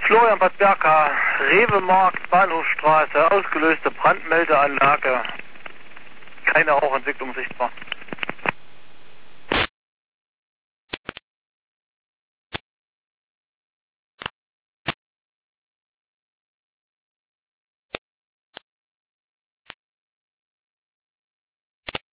Florian Bad Berka, Rewe-Markt, Bahnhofstraße, ausgelöste Brandmeldeanlage. Keine Rauchentwicklung sichtbar.